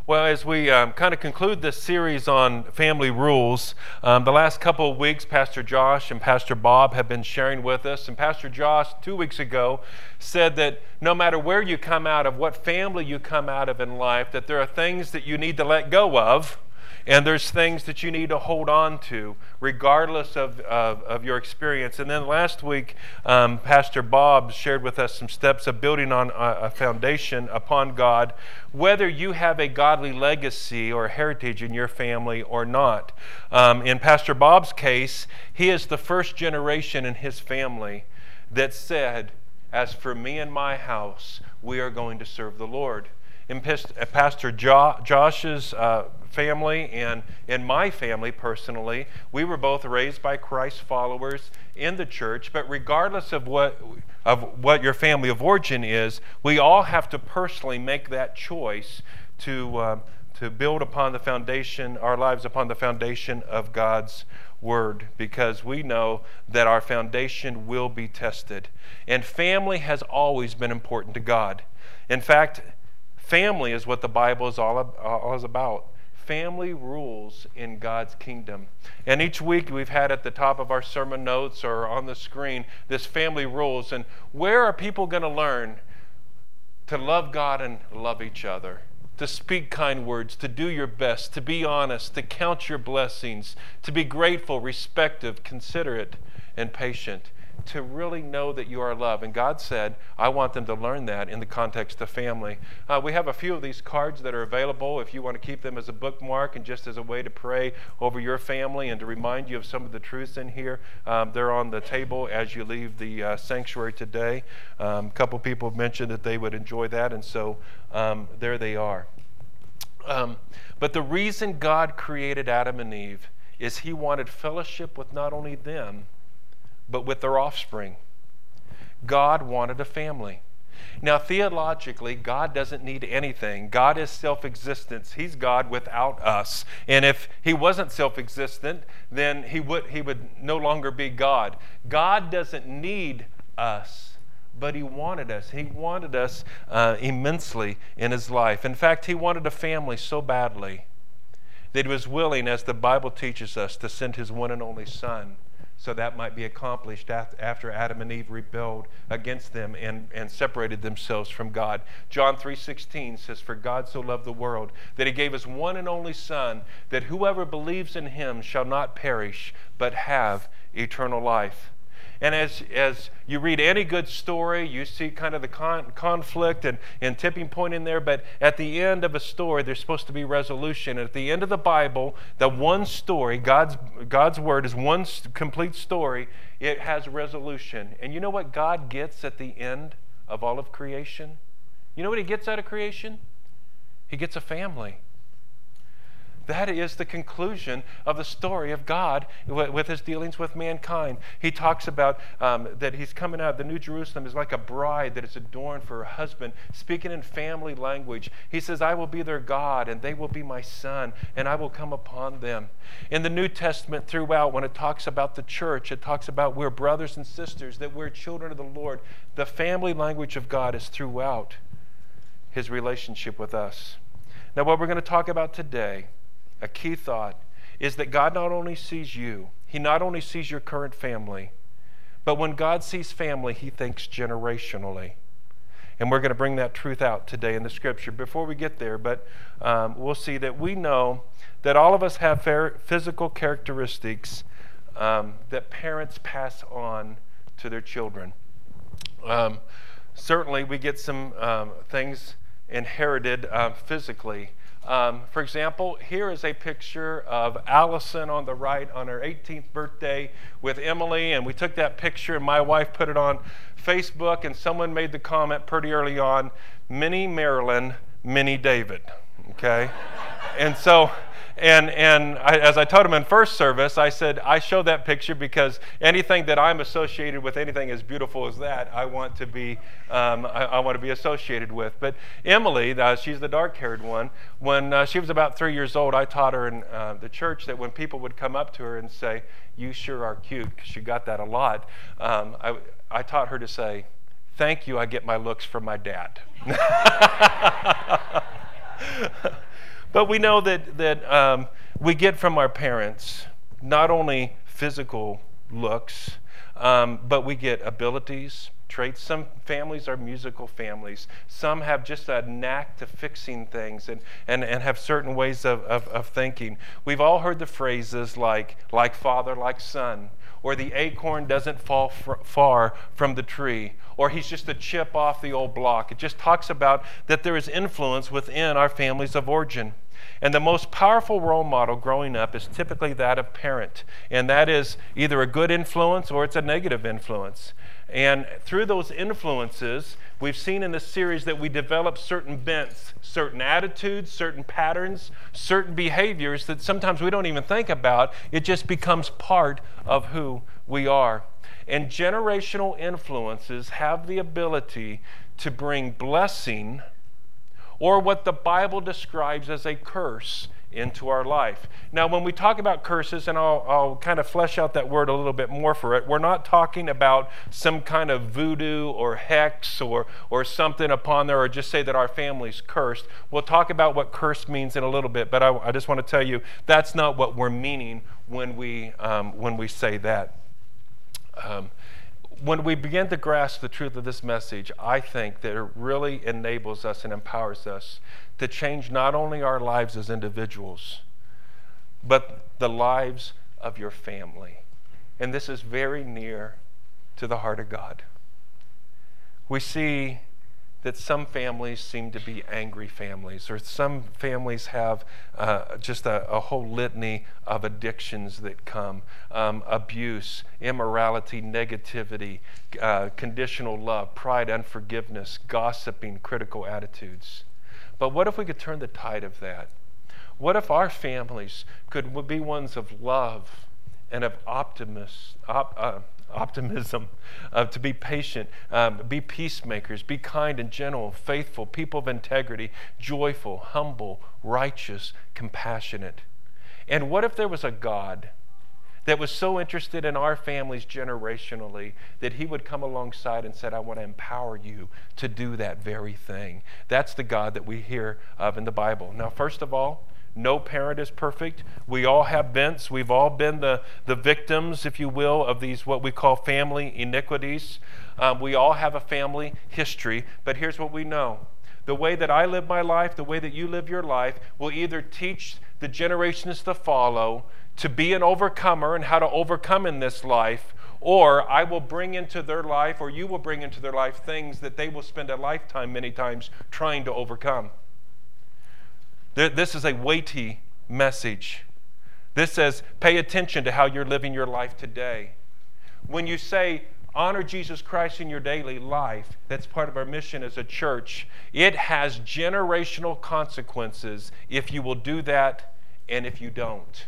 Well, as we kind of conclude this series on family rules, the last couple of weeks, Pastor Josh and Pastor Bob have been sharing with us. And Pastor Josh, 2 weeks ago, said that no matter where you come out of, what family you come out of in life, that there are things that you need to let go of, and there's things that you need to hold on to, regardless of your experience. And then last week, Pastor Bob shared with us some steps of building on a foundation upon God, whether you have a godly legacy or heritage in your family or not. In Pastor Bob's case, he is the first generation in his family that said, "As for me and my house, we are going to serve the Lord." In Pastor Josh's family and in my family personally, we were both raised by Christ followers in the church, but regardless of what your family of origin is, we all have to personally make that choice to build upon the foundation, our lives upon the foundation of God's Word, because we know that our foundation will be tested. And family has always been important to God. In fact, family is what the Bible is all about. Family rules in God's kingdom. And each week we've had at the top of our sermon notes or on the screen this family rules. And where are people going to learn to love God and love each other? To speak kind words, to do your best, to be honest, to count your blessings, to be grateful, respectful, considerate, and patient. To really know that you are loved. And God said, I want them to learn that in the context of family. We have a few of these cards that are available if you want to keep them as a bookmark and just as a way to pray over your family and to remind you of some of the truths in here. They're on the table as you leave the sanctuary today. A couple people mentioned that they would enjoy that, and so there they are. But the reason God created Adam and Eve is He wanted fellowship with not only them, but with their offspring. God wanted a family. Now, theologically, God doesn't need anything. God is self-existence. He's God without us. And if He wasn't self-existent, then He would no longer be God. God doesn't need us, but He wanted us. He wanted us immensely in His life. In fact, He wanted a family so badly that He was willing, as the Bible teaches us, to send His one and only Son, so that might be accomplished after Adam and Eve rebelled against them and separated themselves from God. John 3:16 says, "For God so loved the world that He gave His one and only Son, that whoever believes in Him shall not perish, but have eternal life." And as you read any good story, you see kind of the conflict and tipping point in there, but at the end of a story, there's supposed to be resolution. And at the end of the Bible, the one story, God's Word is one complete story, it has resolution. And you know what God gets at the end of all of creation? You know what He gets out of creation? He gets a family. That is the conclusion of the story of God with His dealings with mankind. He talks about that He's coming out. The New Jerusalem is like a bride that is adorned for her husband, speaking in family language. He says, I will be their God, and they will be my son, and I will come upon them. In the New Testament throughout, when it talks about the church, it talks about we're brothers and sisters, that we're children of the Lord. The family language of God is throughout His relationship with us. Now, what we're going to talk about today, a key thought, is that God not only sees you, He not only sees your current family, but when God sees family, He thinks generationally. And we're going to bring that truth out today in the Scripture. Before we get there, but we'll see that we know that all of us have physical characteristics that parents pass on to their children. Certainly, we get some things inherited physically. For example, here is a picture of Allison on the right on her 18th birthday with Emily, and we took that picture and my wife put it on Facebook, and someone made the comment pretty early on, Mini Marilyn, Mini David, okay? And so, as I told him in first service, I said, I show that picture because anything that I'm associated with, anything as beautiful as that, I want to be associated with. But Emily, she's the dark-haired one. When she was about 3 years old, I taught her in the church that when people would come up to her and say, "You sure are cute," because she got that a lot, I taught her to say, "Thank you, I get my looks from my dad." But we know that we get from our parents not only physical looks, but we get abilities, traits. Some families are musical families. Some have just a knack to fixing things and have certain ways of thinking. We've all heard the phrases like father, like son, or the acorn doesn't fall far from the tree, or he's just a chip off the old block. It just talks about that there is influence within our families of origin. And the most powerful role model growing up is typically that of parent. And that is either a good influence or it's a negative influence. And through those influences, we've seen in this series that we develop certain bents, certain attitudes, certain patterns, certain behaviors that sometimes we don't even think about. It just becomes part of who we are. And generational influences have the ability to bring blessing, or what the Bible describes as a curse, into our life. Now, when we talk about curses, and I'll kind of flesh out that word a little bit more for it, we're not talking about some kind of voodoo or hex or something upon there, or just say that our family's cursed. We'll talk about what curse means in a little bit, but I just want to tell you that's not what we're meaning when we say that. When we begin to grasp the truth of this message, I think that it really enables us and empowers us to change not only our lives as individuals, but the lives of your family. And this is very near to the heart of God. We see that some families seem to be angry families, or some families have just a whole litany of addictions that come, abuse, immorality, negativity, conditional love, pride, unforgiveness, gossiping, critical attitudes. But what if we could turn the tide of that? What if our families could be ones of love and of optimism, to be patient, be peacemakers, be kind and gentle, faithful, people of integrity, joyful, humble, righteous, compassionate? And what if there was a God that was so interested in our families generationally that he would come alongside and said, I want to empower you to do that very thing? That's the God that we hear of in the Bible. Now, first of all, no parent is perfect. We all have bents. We've all been the victims, if you will, of these what we call family iniquities. We all have a family history, but here's what we know. The way that I live my life, the way that you live your life, will either teach the generations to follow to be an overcomer and how to overcome in this life, or I will bring into their life, or you will bring into their life things that they will spend a lifetime many times trying to overcome. This is a weighty message. This says, pay attention to how you're living your life today. When you say, honor Jesus Christ in your daily life, that's part of our mission as a church. It has generational consequences if you will do that and if you don't.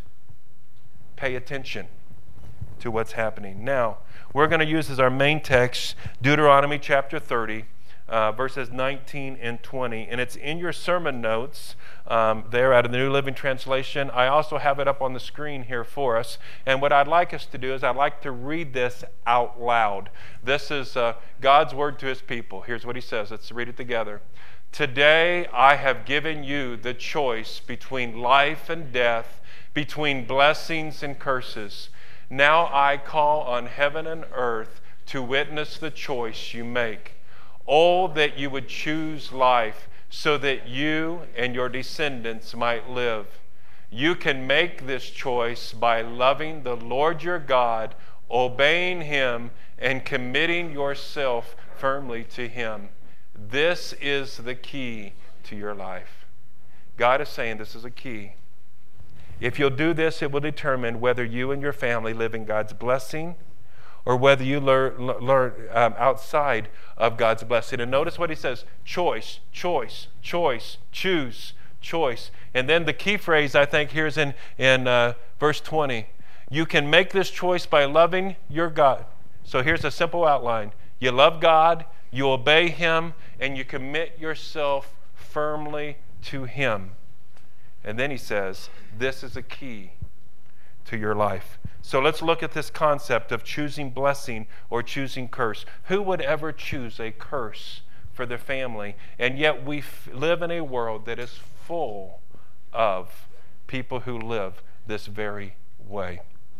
Pay attention to what's happening. Now, we're going to use as our main text Deuteronomy chapter 30, verses 19 and 20. And it's in your sermon notes there out of the New Living Translation. I also have it up on the screen here for us. And what I'd like us to do is I'd like to read this out loud. This is God's word to his people. Here's what he says. Let's read it together. Today I have given you the choice between life and death, between blessings and curses. Now I call on heaven and earth to witness the choice you make. Oh, that you would choose life so that you and your descendants might live. You can make this choice by loving the Lord your God, obeying him, and committing yourself firmly to him. This is the key to your life. God is saying this is a key. If you'll do this, it will determine whether you and your family live in God's blessing or whether you learn outside of God's blessing. And notice what he says, choice, choice, choice, choose, choice. And then the key phrase, I think, here is in verse 20. You can make this choice by loving your God. So here's a simple outline. You love God, you obey him, and you commit yourself firmly to him. And then he says, this is a key to your life. So let's look at this concept of choosing blessing or choosing curse. Who would ever choose a curse for their family? And yet we live in a world that is full people who live this very way.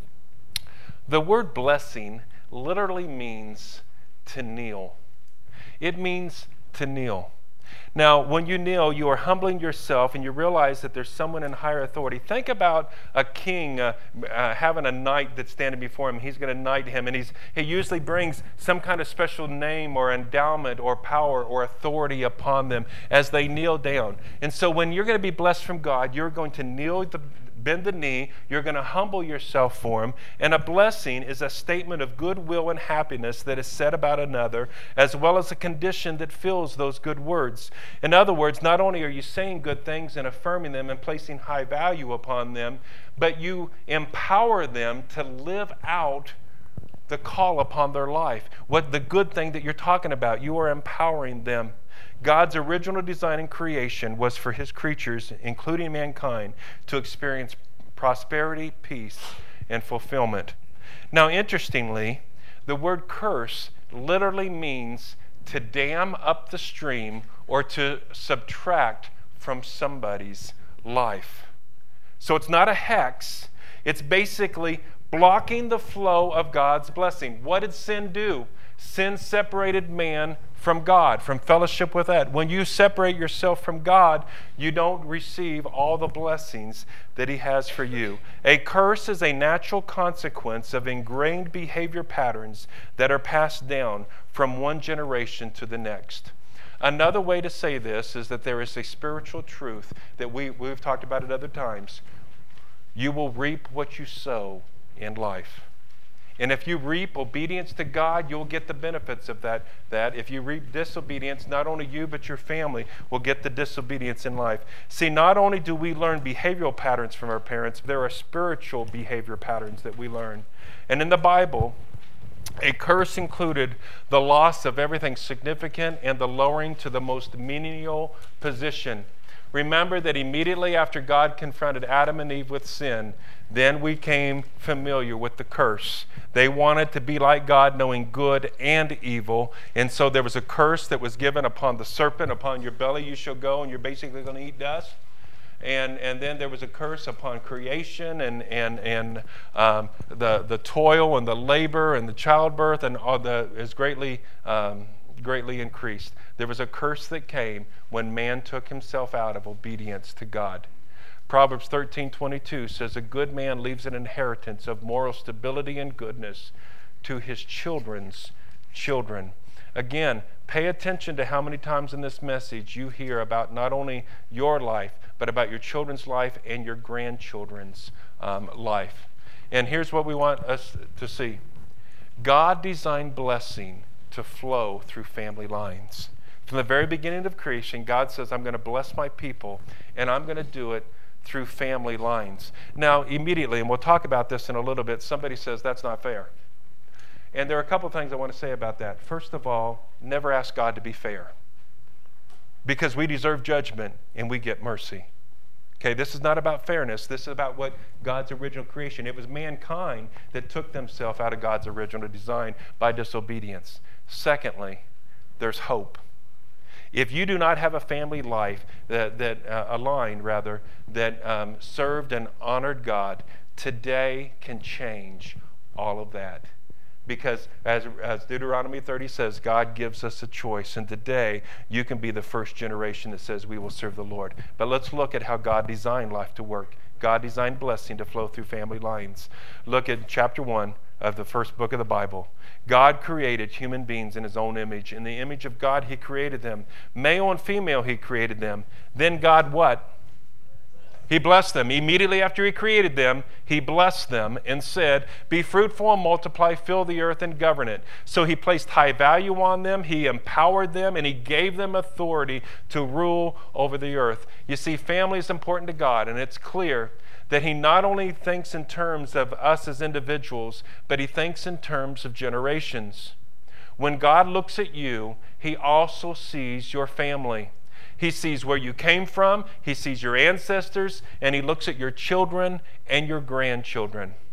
The word blessing literally means to kneel. It means to kneel. Now, when you kneel, you are humbling yourself and you realize that there's someone in higher authority. Think about a king having a knight that's standing before him. He's going to knight him, and he usually brings some kind of special name or endowment or power or authority upon them as they kneel down. And so when you're going to be blessed from God, you're going to bend the knee, you're going to humble yourself for him, and a blessing is a statement of goodwill and happiness that is said about another, as well as a condition that fills those good words. In other words, not only are you saying good things and affirming them and placing high value upon them, but you empower them to live out the call upon their life. What the good thing that you're talking about, you are empowering them. God's original design in creation was for his creatures, including mankind, to experience prosperity, peace, and fulfillment. Now, interestingly, the word curse literally means to dam up the stream or to subtract from somebody's life. So it's not a hex. It's basically blocking the flow of God's blessing. What did sin do? Sin separated man from God, from fellowship with that. When you separate yourself from God, you don't receive all the blessings that he has for you. A curse is a natural consequence of ingrained behavior patterns that are passed down from one generation to the next. Another way to say this is that there is a spiritual truth that we've talked about at other times. You will reap what you sow in life. And if you reap obedience to God, you'll get the benefits of that. If you reap disobedience, not only you but your family will get the disobedience in life. See, not only do we learn behavioral patterns from our parents, there are spiritual behavior patterns that we learn. And in the Bible, a curse included the loss of everything significant and the lowering to the most menial position. Remember that immediately after God confronted Adam and Eve with sin, then we became familiar with the curse. They wanted to be like God, knowing good and evil. And so there was a curse that was given upon the serpent, upon your belly you shall go, and you're basically going to eat dust. And then there was a curse upon creation and the toil and the labor and the childbirth and all is greatly increased. There was a curse that came when man took himself out of obedience to God. Proverbs 13:22 says, a good man leaves an inheritance of moral stability and goodness to his children's children. Again, pay attention to how many times in this message you hear about not only your life, but about your children's life and your grandchildren's life. And here's what we want us to see. God designed blessing to flow through family lines. From the very beginning of creation, God says, I'm going to bless my people, and I'm going to do it through family lines. Now, immediately, and we'll talk about this in a little bit, somebody says, that's not fair. And there are a couple things I want to say about that. First of all, never ask God to be fair, because we deserve judgment and we get mercy. Okay, this is not about fairness. This is about what God's original creation. It was mankind that took themselves out of God's original design by disobedience. Secondly, there's hope. If you do not have a family life that served and honored God, today can change all of that. Because as Deuteronomy 30 says, God gives us a choice. And today, you can be the first generation that says we will serve the Lord. But let's look at how God designed life to work. God designed blessing to flow through family lines. Look at chapter 1 of the first book of the Bible. God created human beings in his own image. In the image of God, he created them. Male and female, he created them. Then God what? He blessed them. Immediately after he created them, he blessed them and said, be fruitful and multiply, fill the earth and govern it. So he placed high value on them, he empowered them, and he gave them authority to rule over the earth. You see, family is important to God, and it's clear that he not only thinks in terms of us as individuals, but he thinks in terms of generations. When God looks at you, he also sees your family. He sees where you came from, he sees your ancestors, and he looks at your children and your grandchildren.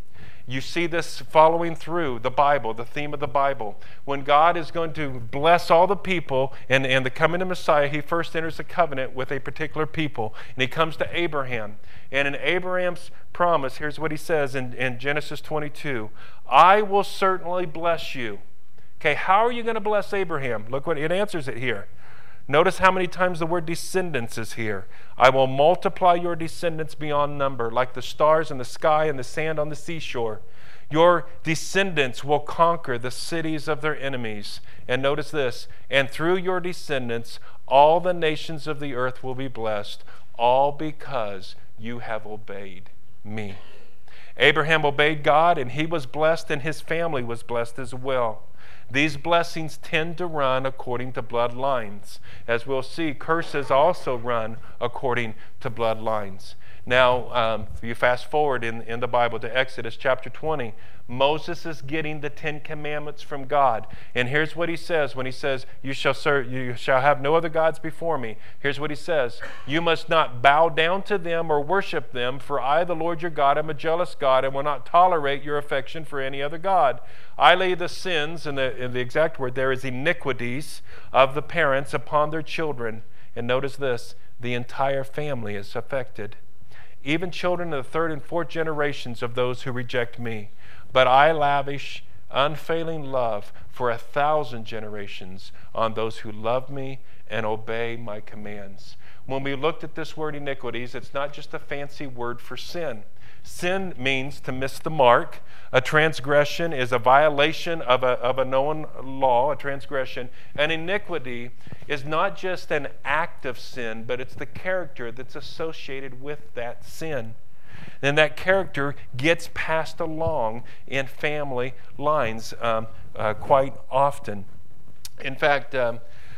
You see this following through the Bible, the theme of the Bible. When God is going to bless all the people and the coming of Messiah, he first enters a covenant with a particular people. And he comes to Abraham. And in Abraham's promise, here's what he says in Genesis 22. I will certainly bless you. Okay, how are you going to bless Abraham? Look what it answers it here. Notice how many times the word descendants is here. I will multiply your descendants beyond number, like the stars in the sky and the sand on the seashore. Your descendants will conquer the cities of their enemies. And notice this, and through your descendants, all the nations of the earth will be blessed, all because you have obeyed me. Abraham obeyed God, and he was blessed, and his family was blessed as well. These blessings tend to run according to bloodlines. As we'll see, curses also run according to bloodlines. Now, you fast forward in the Bible to Exodus chapter 20. Moses is getting the 10 Commandments from God. And here's what he says when he says, you shall have no other gods before me. Here's what he says. You must not bow down to them or worship them, for I, the Lord your God, am a jealous God and will not tolerate your affection for any other God. I lay the sins, and the exact word there is iniquities, of the parents upon their children. And notice this, the entire family is affected. Even children of the third and fourth generations of those who reject me. But I lavish unfailing love for 1,000 generations on those who love me and obey my commands. When we looked at this word iniquities, it's not just a fancy word for sin. Sin means to miss the mark. A transgression is a violation of a known law, a transgression. An iniquity is not just an act of sin, but it's the character that's associated with that sin. And that character gets passed along in family lines quite often. In fact, a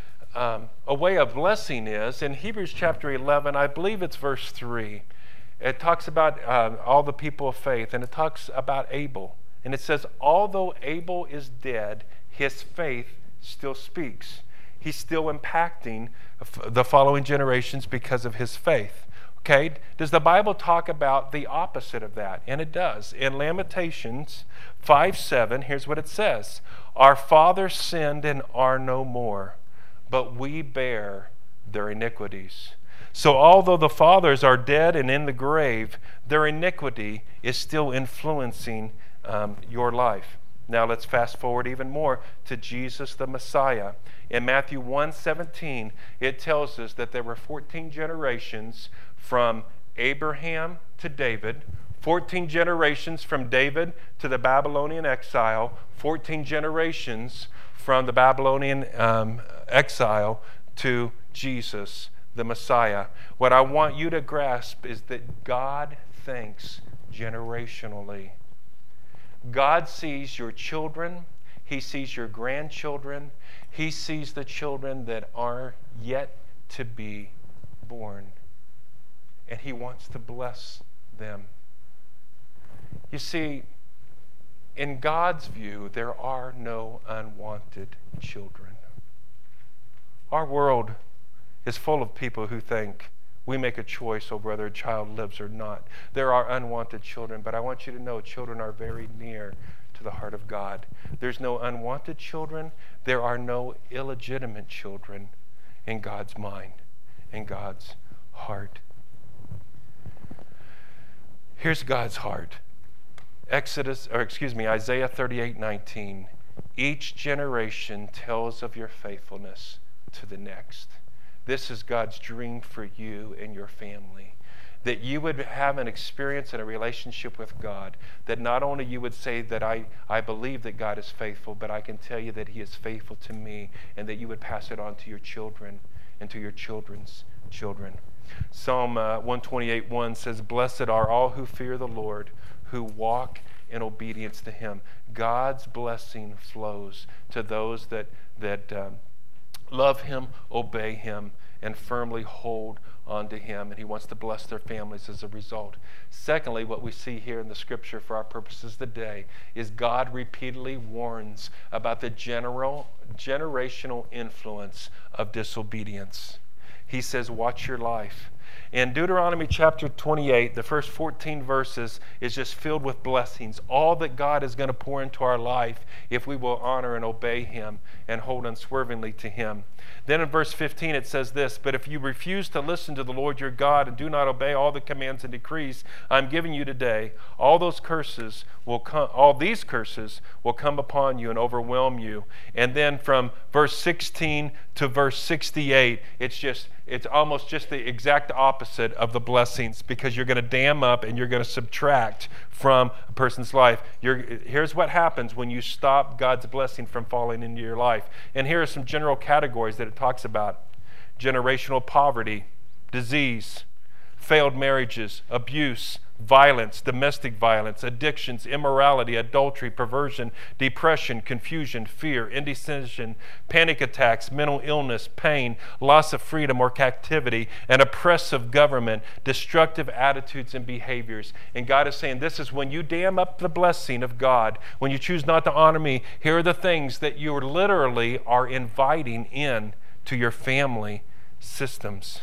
way of blessing is, in Hebrews chapter 11, I believe it's verse 3, it talks about all the people of faith, and it talks about Abel. And it says, although Abel is dead, his faith still speaks. He's still impacting the following generations because of his faith. Okay, does the Bible talk about the opposite of that? And it does. In Lamentations 5:7, here's what it says. Our fathers sinned and are no more, but we bear their iniquities. So although the fathers are dead and in the grave, their iniquity is still influencing your life. Now let's fast forward even more to Jesus the Messiah. In Matthew 1:17, it tells us that there were 14 generations from Abraham to David, 14 generations from David to the Babylonian exile, 14 generations from the Babylonian exile to Jesus the Messiah. What I want you to grasp is that God thinks generationally. God sees your children. He sees your grandchildren. He sees the children that are yet to be born. And He wants to bless them. You see, in God's view, there are no unwanted children. Our world is full of people who think we make a choice over whether a child lives or not. There are unwanted children, but I want you to know children are very near to the heart of God. There's no unwanted children. There are no illegitimate children in God's mind, in God's heart. Here's God's heart. Isaiah 38:19. Each generation tells of your faithfulness to the next. This is God's dream for you and your family. That you would have an experience and a relationship with God. That not only you would say that I believe that God is faithful, but I can tell you that He is faithful to me, and that you would pass it on to your children and to your children's children. Psalm 128:1 says, Blessed are all who fear the Lord, who walk in obedience to Him. God's blessing flows to those that love Him, obey Him, and firmly hold on to Him. And He wants to bless their families as a result. Secondly, what we see here in the Scripture for our purposes today is God repeatedly warns about the generational influence of disobedience. He says, watch your life. In Deuteronomy chapter 28, the first 14 verses is just filled with blessings, all that God is going to pour into our life if we will honor and obey Him and hold unswervingly to Him. Then in verse 15 it says this, "But if you refuse to listen to the Lord your God and do not obey all the commands and decrees I'm giving you today, all these curses will come upon you and overwhelm you." And then from verse 16 to verse 68, it's almost just the exact opposite of the blessings, because you're going to dam up and you're going to subtract from a person's life. Here's what happens when you stop God's blessing from falling into your life. And here are some general categories that it talks about: generational poverty, disease, failed marriages, abuse, violence, domestic violence, addictions, immorality, adultery, perversion, depression, confusion, fear, indecision, panic attacks, mental illness, pain, loss of freedom or captivity, an oppressive government, destructive attitudes and behaviors. And God is saying, this is when you dam up the blessing of God, when you choose not to honor me, here are the things that you literally are inviting in to your family systems.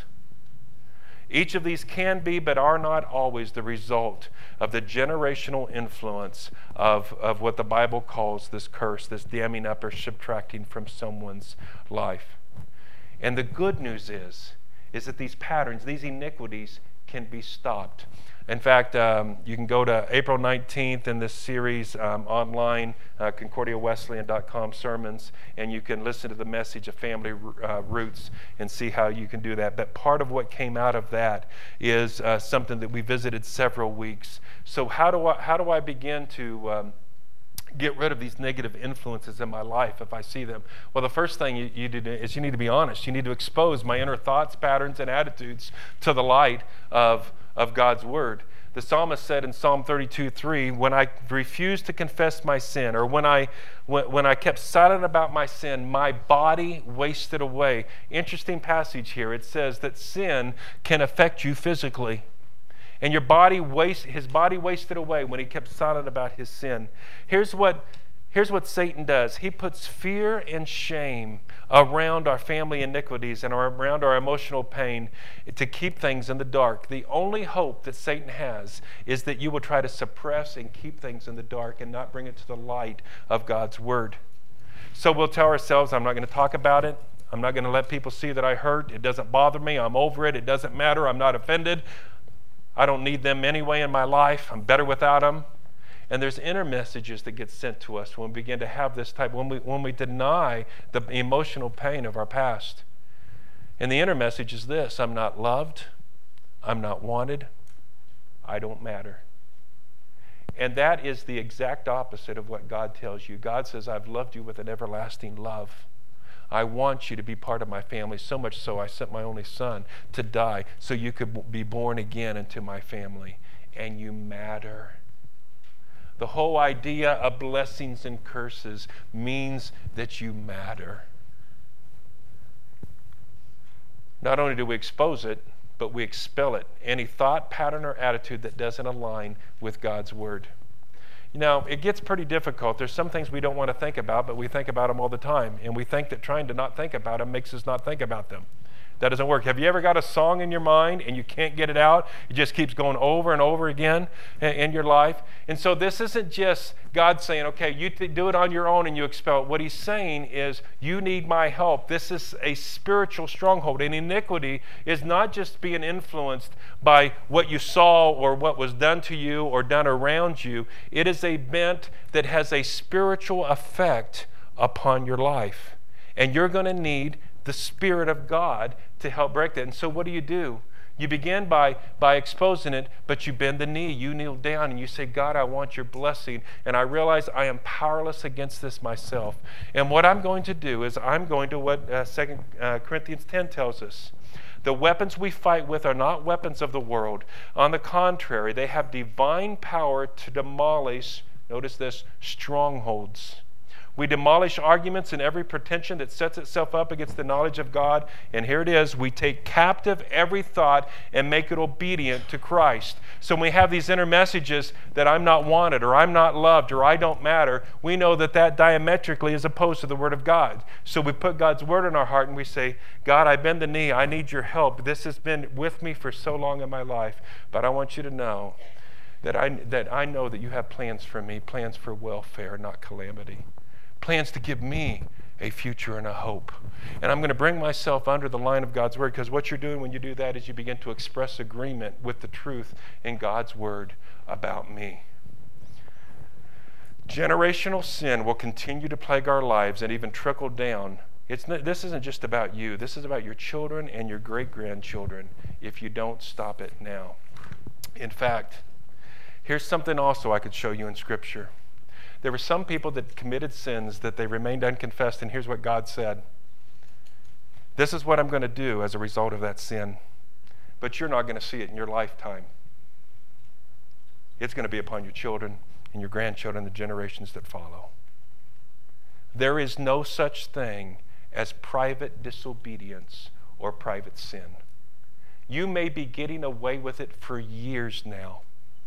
Each of these can be, but are not always, the result of the generational influence of what the Bible calls this curse, this damming up or subtracting from someone's life. And the good news is that these patterns, these iniquities, can be stopped. In fact, you can go to April 19th in this series online, concordiawesleyan.com sermons, and you can listen to the message of family roots and see how you can do that. But part of what came out of that is something that we visited several weeks. So how do I begin to get rid of these negative influences in my life if I see them? Well, the first thing you do is you need to be honest. You need to expose my inner thoughts, patterns, and attitudes to the light of God's Word. The psalmist said in Psalm 32:3, "When I refused to confess my sin, or when I kept silent about my sin, my body wasted away." Interesting passage here. It says that sin can affect you physically. And his body wasted away when he kept silent about his sin. Here's what Satan does. He puts fear and shame around our family iniquities and around our emotional pain to keep things in the dark. The only hope that Satan has is that you will try to suppress and keep things in the dark and not bring it to the light of God's Word. So we'll tell ourselves, I'm not going to talk about it. I'm not going to let people see that I hurt. It doesn't bother me. I'm over it. It doesn't matter. I'm not offended. I don't need them anyway in my life. I'm better without them. And there's inner messages that get sent to us when we begin to have this type, when we deny the emotional pain of our past. And the inner message is this: I'm not loved. I'm not wanted. I don't matter. And that is the exact opposite of what God tells you. God says, I've loved you with an everlasting love. I want you to be part of my family, so much so I sent my only son to die so you could be born again into my family. And you matter. The whole idea of blessings and curses means that you matter. Not only do we expose it, but we expel it. Any thought, pattern, or attitude that doesn't align with God's Word. You know, it gets pretty difficult. There's some things we don't want to think about, but we think about them all the time. And we think that trying to not think about them makes us not think about them. That doesn't work. Have you ever got a song in your mind and you can't get it out? It just keeps going over and over again in your life. And so this isn't just God saying, okay, you do it on your own and you expel it. What He's saying is, you need my help. This is a spiritual stronghold. And iniquity is not just being influenced by what you saw or what was done to you or done around you. It is a bent that has a spiritual effect upon your life. And you're going to need the Spirit of God to help break that. And so what do? You begin by exposing it, but you bend the knee. You kneel down and you say, God, I want your blessing. And I realize I am powerless against this myself. And what I'm going to do is I'm going to what 2 Corinthians 10 tells us. The weapons we fight with are not weapons of the world. On the contrary, they have divine power to demolish, notice this, strongholds. We demolish arguments and every pretension that sets itself up against the knowledge of God. And here it is, we take captive every thought and make it obedient to Christ. So when we have these inner messages that I'm not wanted, or I'm not loved, or I don't matter, we know that that diametrically is opposed to the Word of God. So we put God's Word in our heart and we say, God, I bend the knee. I need your help. This has been with me for so long in my life, but I want you to know that I know that you have plans for me, plans for welfare, not calamity, plans to give me a future and a hope. And I'm going to bring myself under the line of God's Word, because what you're doing when you do that is you begin to express agreement with the truth in God's Word about me. Generational sin will continue to plague our lives and even trickle down. This isn't just about you. This is about your children and your great-grandchildren if you don't stop it now. In fact, here's something also I could show you in Scripture. There were some people that committed sins that they remained unconfessed, and here's what God said. This is what I'm going to do as a result of that sin, but you're not going to see it in your lifetime. It's going to be upon your children and your grandchildren, the generations that follow. There is no such thing as private disobedience or private sin. You may be getting away with it for years now.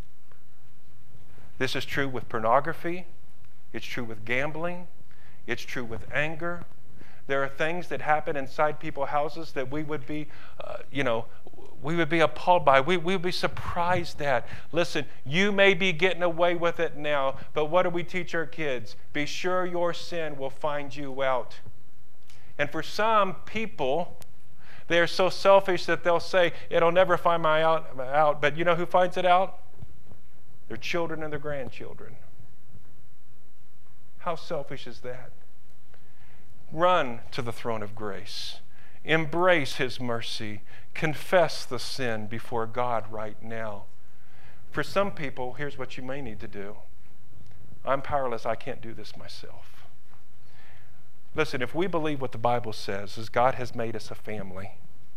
This is true with pornography. It's true with gambling. It's true with anger. There are things that happen inside people's houses that we would be, we would be appalled by. We would be surprised at. Listen, you may be getting away with it now, but what do we teach our kids? Be sure your sin will find you out. And for some people, they are so selfish that they'll say, it'll never find me out. But you know who finds it out? Their children and their grandchildren. How selfish is that? Run to the throne of grace. Embrace His mercy. Confess the sin before God right now. For some people, here's what you may need to do. I'm powerless. I can't do this myself. Listen, if we believe what the Bible says, is God has made us a family.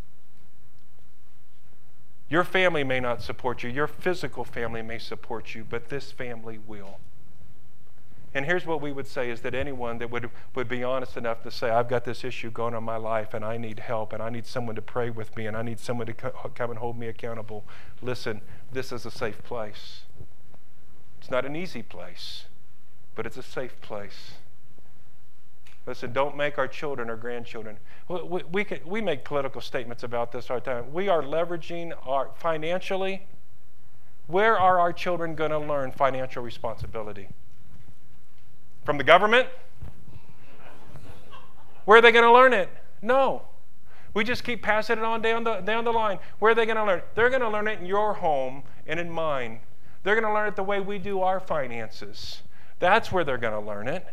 Your family may not support you. Your physical family may support you, but this family will. And here's what we would say is that anyone that would be honest enough to say, I've got this issue going on in my life and I need help and I need someone to pray with me and I need someone to come and hold me accountable. Listen, this is a safe place. It's not an easy place, but it's a safe place. Listen, don't make our children or grandchildren. We make political statements about this all the time. We are leveraging financially. Where are our children going to learn financial responsibility? From the government? Where are they going to learn it? No. We just keep passing it on down the line. Where are they going to learn it? They're going to learn it in your home and in mine. They're going to learn it the way we do our finances. That's where they're going to learn it.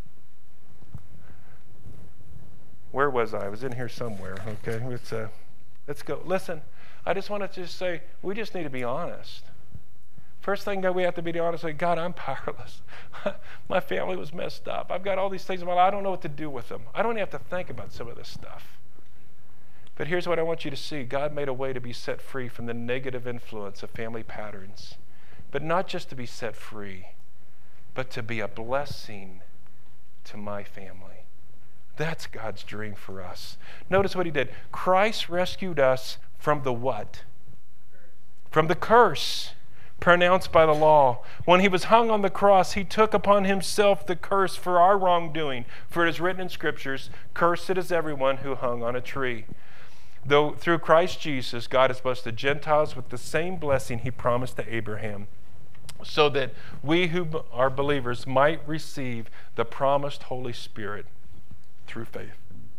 Where was I? I was in here somewhere. Okay, let's go. Listen, I just want to just say, we just need to be honest. First thing that we have to be honest with, God, I'm powerless. My family was messed up. I've got all these things in my life. I don't know what to do with them. I don't even have to think about some of this stuff. But here's what I want you to see. God made a way to be set free from the negative influence of family patterns. But not just to be set free, but to be a blessing to my family. That's God's dream for us. Notice what He did. Christ rescued us from the what? From the curse pronounced by the law. When He was hung on the cross, He took upon Himself the curse for our wrongdoing. For it is written in Scriptures, cursed is everyone who hung on a tree. Though through Christ Jesus, God has blessed the Gentiles with the same blessing He promised to Abraham, so that we who are believers might receive the promised Holy Spirit through faith.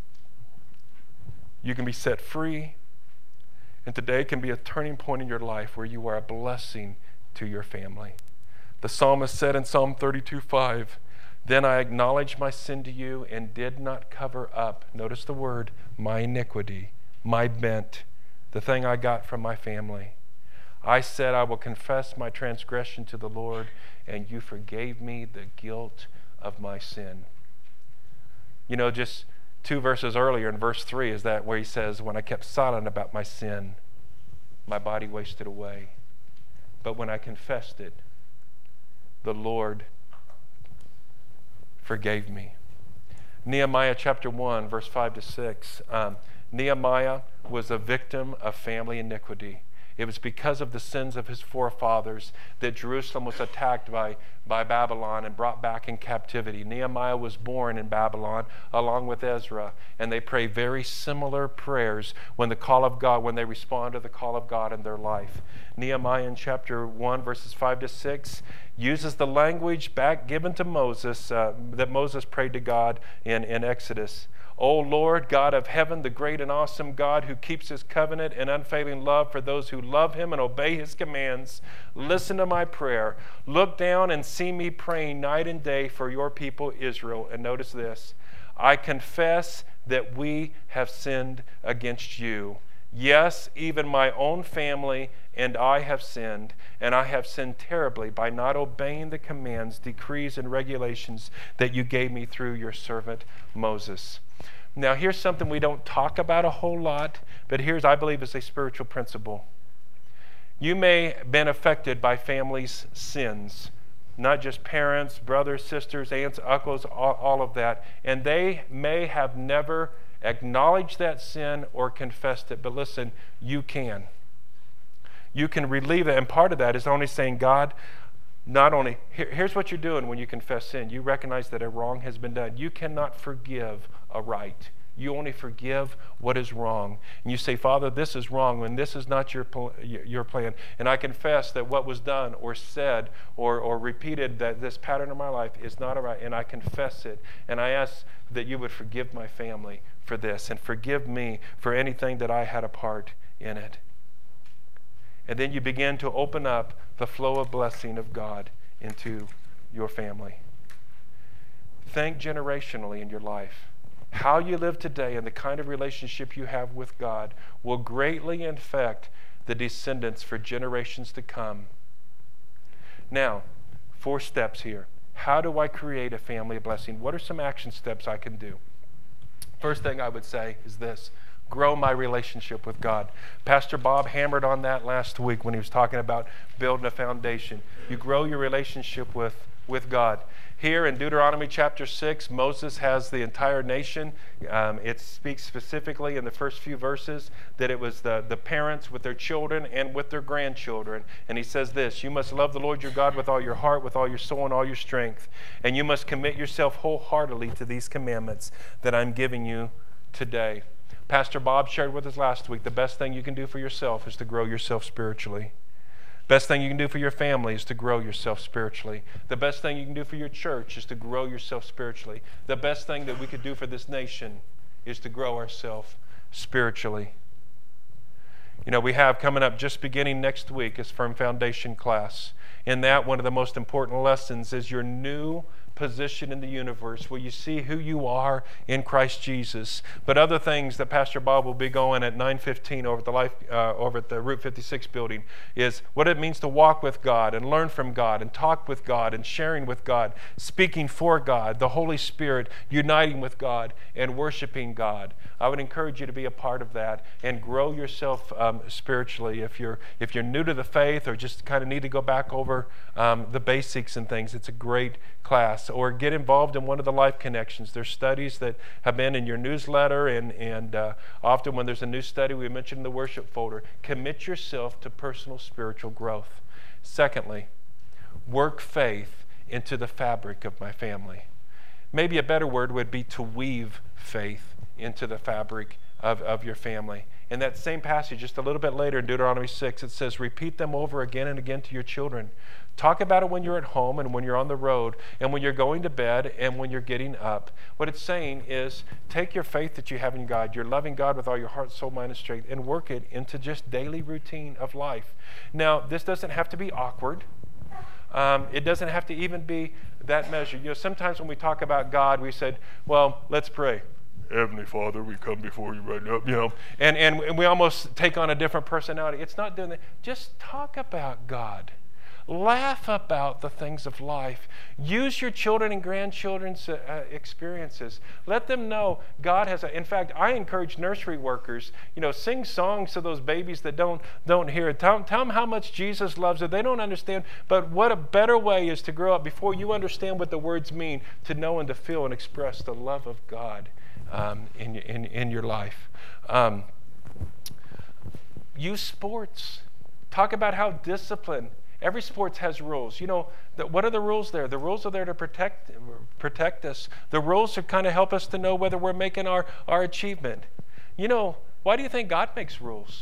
You can be set free, and today can be a turning point in your life where you are a blessing to your family. The psalmist said in Psalm 32:5, then I acknowledged my sin to you and did not cover up, notice the word, my iniquity, my bent, the thing I got from my family. I said, I will confess my transgression to the Lord, and you forgave me the guilt of my sin. You know, just 2 verses earlier in verse 3 is that where He says, when I kept silent about my sin, my body wasted away. But when I confessed it, the Lord forgave me. Nehemiah chapter 1, verse 5 to 6. Nehemiah was a victim of family iniquity. It was because of the sins of his forefathers that Jerusalem was attacked by Babylon and brought back in captivity. Nehemiah was born in Babylon along with Ezra, and they pray very similar prayers when they respond to the call of God in their life. Nehemiah in chapter 1, verses 5 to 6, uses the language back given to Moses that Moses prayed to God in Exodus. O Lord, God of heaven, the great and awesome God who keeps his covenant and unfailing love for those who love him and obey his commands, listen to my prayer. Look down and see me praying night and day for your people Israel. And notice this, I confess that we have sinned against you. Yes, even my own family and I have sinned, and I have sinned terribly by not obeying the commands, decrees, and regulations that you gave me through your servant Moses. Now, here's something we don't talk about a whole lot, but here's, I believe, is a spiritual principle. You may have been affected by families' sins, not just parents, brothers, sisters, aunts, uncles, all of that, and they may have never acknowledged that sin or confessed it, but listen, you can. You can relieve it, and part of that is only saying, God, here's what you're doing when you confess sin. You recognize that a wrong has been done. You cannot forgive a right. You only forgive what is wrong. And you say, Father, this is wrong, and this is not your plan. And I confess that what was done or said or repeated, that this pattern of my life is not all right, and I confess it. And I ask that you would forgive my family for this, and forgive me for anything that I had a part in it. And then you begin to open up the flow of blessing of God into your family. Think generationally in your life. How you live today and the kind of relationship you have with God will greatly affect the descendants for generations to come. Now, 4 steps here. How do I create a family blessing? What are some action steps I can do? First thing I would say is this: grow my relationship with God. Pastor Bob hammered on that last week when he was talking about building a foundation. You grow your relationship with God. Here in Deuteronomy chapter 6, Moses has the entire nation. It speaks specifically in the first few verses that it was the parents with their children and with their grandchildren. And he says this: you must love the Lord your God with all your heart, with all your soul, and all your strength. And you must commit yourself wholeheartedly to these commandments that I'm giving you today. Pastor Bob shared with us last week, the best thing you can do for yourself is to grow yourself spiritually. Best thing you can do for your family is to grow yourself spiritually. The best thing you can do for your church is to grow yourself spiritually. The best thing that we could do for this nation is to grow ourselves spiritually. You know, we have coming up just beginning next week is Firm Foundation class. In that, one of the most important lessons is your new position in the universe, where you see who you are in Christ Jesus. But other things that Pastor Bob will be going at 9:15 over at the Route 56 building is what it means to walk with God and learn from God and talk with God and sharing with God, speaking for God, the Holy Spirit, uniting with God and worshiping God. I would encourage you to be a part of that and grow yourself spiritually. If you're new to the faith or just kind of need to go back over the basics and things, it's a great class. Or get involved in one of the Life Connections. There's studies that have been in your newsletter, and often when there's a new study, we mention in the worship folder. Commit yourself to personal spiritual growth. Secondly, work faith into the fabric of my family. Maybe a better word would be to weave faith into the fabric of your family. In that same passage, just a little bit later in Deuteronomy 6, it says, repeat them over again and again to your children. Talk about it when you're at home and when you're on the road and when you're going to bed and when you're getting up. What it's saying is take your faith that you have in God, your loving God with all your heart, soul, mind, and strength, and work it into just daily routine of life. Now, this doesn't have to be awkward. It doesn't have to even be that measure. You know, sometimes when we talk about God, we said, well, let's pray. Heavenly Father, we come before you right now, you know, and we almost take on a different personality. It's not doing that. Just talk about God. Laugh about the things of life. Use your children and grandchildren's experiences. Let them know God has in fact, I encourage nursery workers, sing songs to those babies that don't hear it. Tell them how much Jesus loves it. They don't understand, but what a better way is to grow up before you understand what the words mean, to know and to feel and express the love of God in your life. Use sports. Talk about how discipline. Every sport has rules. What are the rules there? The rules are there to protect us. The rules to kind of help us to know whether we're making our achievement. Why do you think God makes rules?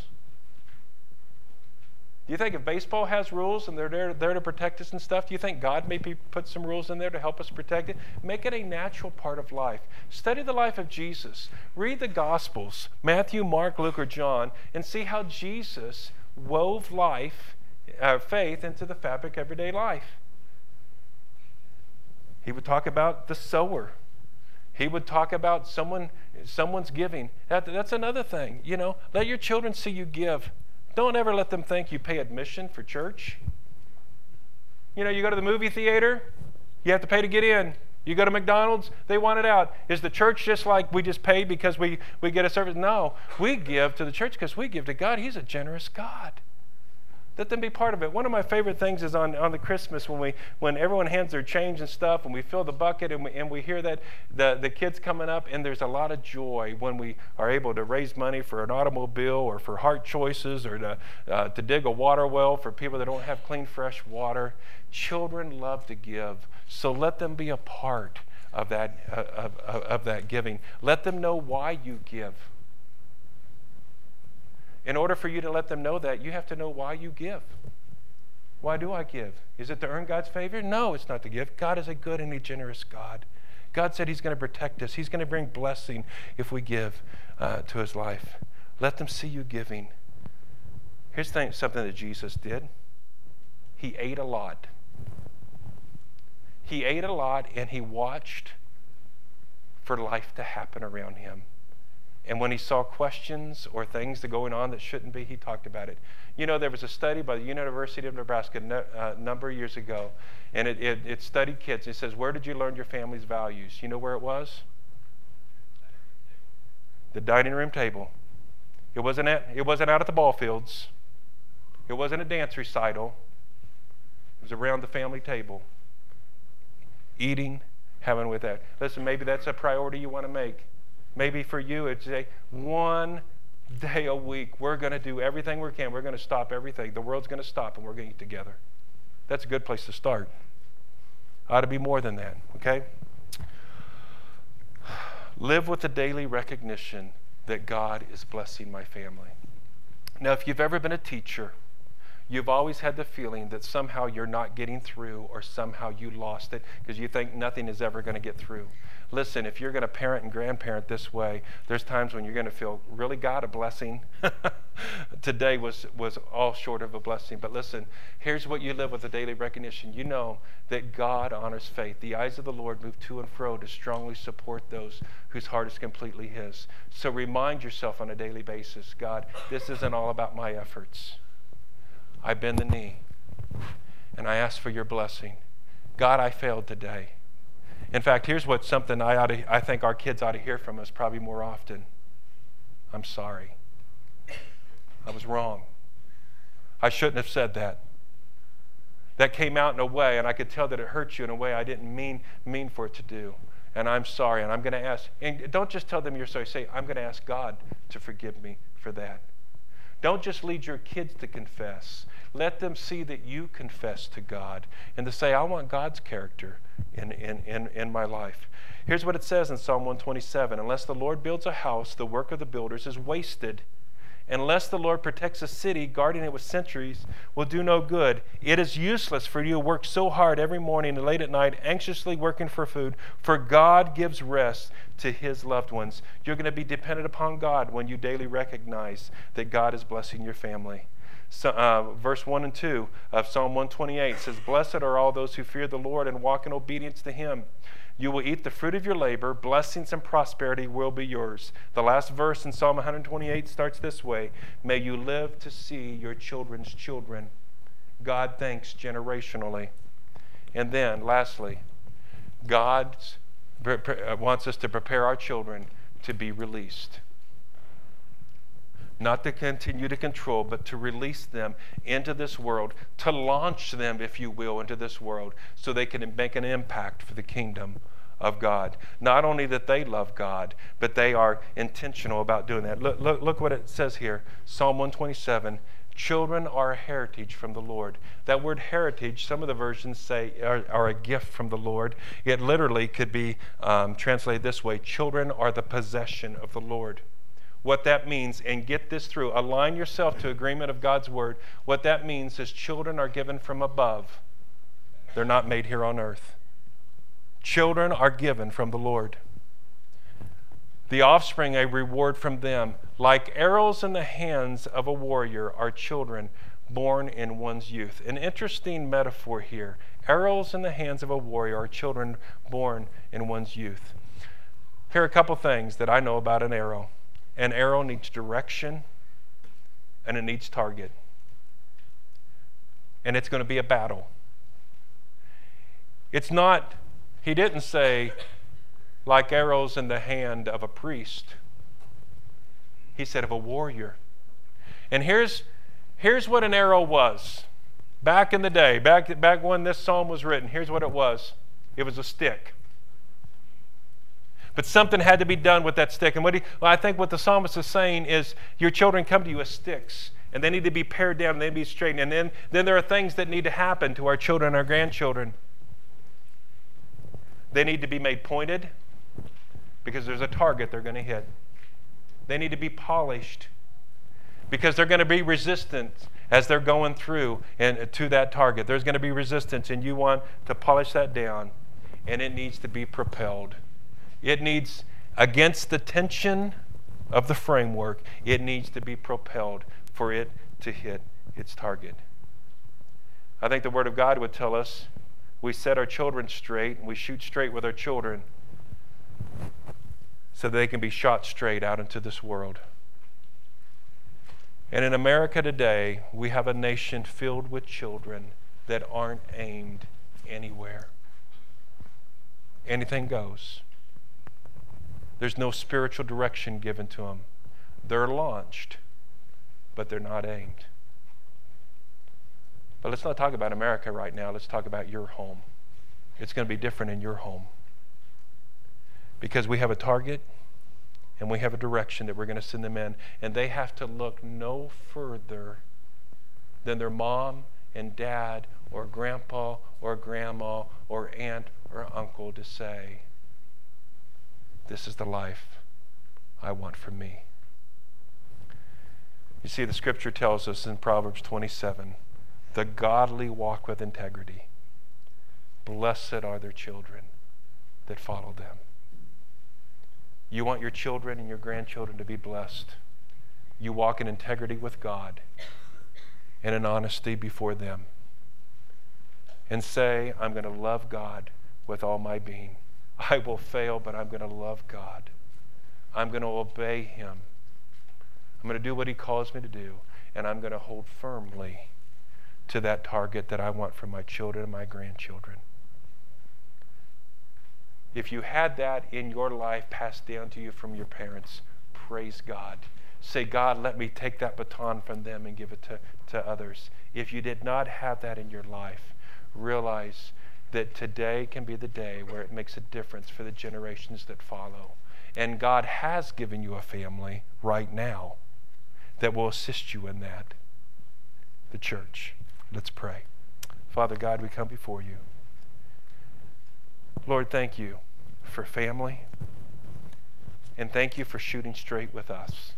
Do you think if baseball has rules and they're there to protect us and stuff, do you think God maybe put some rules in there to help us protect it? Make it a natural part of life. Study the life of Jesus. Read the Gospels, Matthew, Mark, Luke, or John, and see how Jesus wove faith into the fabric of everyday life. He would talk about the sower. He would talk about someone's giving. That's another thing. Let your children see you give. Don't ever let them think you pay admission for church. You go to the movie theater, you have to pay to get in. You go to McDonald's, they want it out. Is the church just like we just pay because we get a service? No, we give to the church because we give to God. He's a generous God. Let them be part of it. One of my favorite things is on the Christmas when everyone hands their change and stuff, and we fill the bucket, and we hear that the kids coming up, and there's a lot of joy when we are able to raise money for an automobile or for Heart Choices or to dig a water well for people that don't have clean, fresh water. Children love to give, so let them be a part of that giving. Let them know why you give. In order for you to let them know that, you have to know why you give. Why do I give? Is it to earn God's favor? No, it's not to give. God is a good and a generous God. God said He's going to protect us. He's going to bring blessing if we give to His life. Let them see you giving. Here's something that Jesus did. He ate a lot. He ate a lot, and He watched for life to happen around Him. And when He saw questions or things that going on that shouldn't be, He talked about it. There was a study by the University of Nebraska a number of years ago, and it studied kids. It says, where did you learn your family's values? You know where it was? The dining room table. It wasn't out at the ball fields. It wasn't a dance recital. It was around the family table. Eating, having with that. Listen, maybe that's a priority you want to make. Maybe for you, it's one day a week. We're going to do everything we can. We're going to stop everything. The world's going to stop, and we're going to eat together. That's a good place to start. Ought to be more than that, okay? Live with the daily recognition that God is blessing my family. Now, if you've ever been a teacher, you've always had the feeling that somehow you're not getting through or somehow you lost it because you think nothing is ever going to get through. Listen, if you're going to parent and grandparent this way, there's times when you're going to feel, really, God, a blessing? Today was all short of a blessing. But listen, here's what you live with, a daily recognition. You know that God honors faith. The eyes of the Lord move to and fro to strongly support those whose heart is completely His. So remind yourself on a daily basis, God, this isn't all about my efforts. I bend the knee, and I ask for your blessing. God, I failed today. In fact, here's what something I think our kids ought to hear from us probably more often. I'm sorry. I was wrong. I shouldn't have said that. That came out in a way, and I could tell that it hurt you in a way I didn't mean for it to do. And I'm sorry, and I'm going to ask. And don't just tell them you're sorry. Say, I'm going to ask God to forgive me for that. Don't just lead your kids to confess. Let them see that you confess to God and to say, I want God's character in my life. Here's what it says in Psalm 127. Unless the Lord builds a house, the work of the builders is wasted. Unless the Lord protects a city, guarding it with sentries will do no good. It is useless for you to work so hard every morning and late at night, anxiously working for food, for God gives rest to His loved ones. You're going to be dependent upon God when you daily recognize that God is blessing your family. So, verse 1 and 2 of Psalm 128 says, Blessed are all those who fear the Lord and walk in obedience to Him. You will eat the fruit of your labor. Blessings and prosperity will be yours. The last verse in Psalm 128 starts this way. May you live to see your children's children. God thinks generationally. And then, lastly, God wants us to prepare our children to be released. Not to continue to control, but to release them into this world, to launch them, if you will, into this world so they can make an impact for the kingdom of God. Not only that they love God, but they are intentional about doing that. Look what it says here. Psalm 127, children are a heritage from the Lord. That word heritage, some of the versions say are a gift from the Lord. It literally could be translated this way: children are the possession of the Lord. What that means, and get this through, align yourself to agreement of God's word. What that means is children are given from above. They're not made here on earth. Children are given from the Lord. The offspring, a reward from them. Like arrows in the hands of a warrior are children born in one's youth. An interesting metaphor here. Arrows in the hands of a warrior are children born in one's youth. Here are a couple things that I know about an arrow. An arrow needs direction, and it needs target. And it's going to be a battle. It's not, he didn't say, like arrows in the hand of a priest. He said of a warrior. And here's what an arrow was. Back in the day, back when this psalm was written, here's what it was. It was a stick. But something had to be done with that stick. And I think what the psalmist is saying is, your children come to you as sticks, and they need to be pared down, and they need to be straightened. And then there are things that need to happen to our children and our grandchildren. They need to be made pointed, because there's a target they're going to hit. They need to be polished, because they're going to be resistant as they're going through and to that target. There's going to be resistance, and you want to polish that down, and it needs to be propelled. It needs, against the tension of the framework, it needs to be propelled for it to hit its target. I think the Word of God would tell us we set our children straight, and we shoot straight with our children so they can be shot straight out into this world. And in America today, we have a nation filled with children that aren't aimed anywhere. Anything goes. There's no spiritual direction given to them. They're launched, but they're not aimed. But let's not talk about America right now. Let's talk about your home. It's going to be different in your home. Because we have a target and we have a direction that we're going to send them in. And they have to look no further than their mom and dad or grandpa or grandma or aunt or uncle to say, this is the life I want for me. You see, the scripture tells us in Proverbs 27, the godly walk with integrity. Blessed are their children that follow them. You want your children and your grandchildren to be blessed. You walk in integrity with God and in honesty before them. And say, I'm going to love God with all my being. I will fail, but I'm going to love God. I'm going to obey Him. I'm going to do what He calls me to do, and I'm going to hold firmly to that target that I want for my children and my grandchildren. If you had that in your life passed down to you from your parents, praise God. Say, God, let me take that baton from them and give it to others. If you did not have that in your life, realize that today can be the day where it makes a difference for the generations that follow. And God has given you a family right now that will assist you in that. The church. Let's pray. Father God, we come before you. Lord, thank you for family. And thank you for shooting straight with us.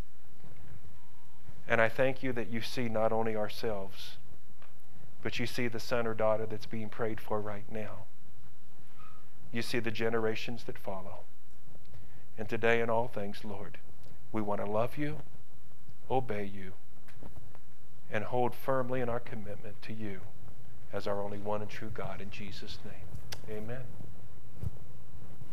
And I thank you that you see not only ourselves, but you see the son or daughter that's being prayed for right now. You see the generations that follow. And today in all things, Lord, we want to love you, obey you, and hold firmly in our commitment to you as our only one and true God. In Jesus' name, amen.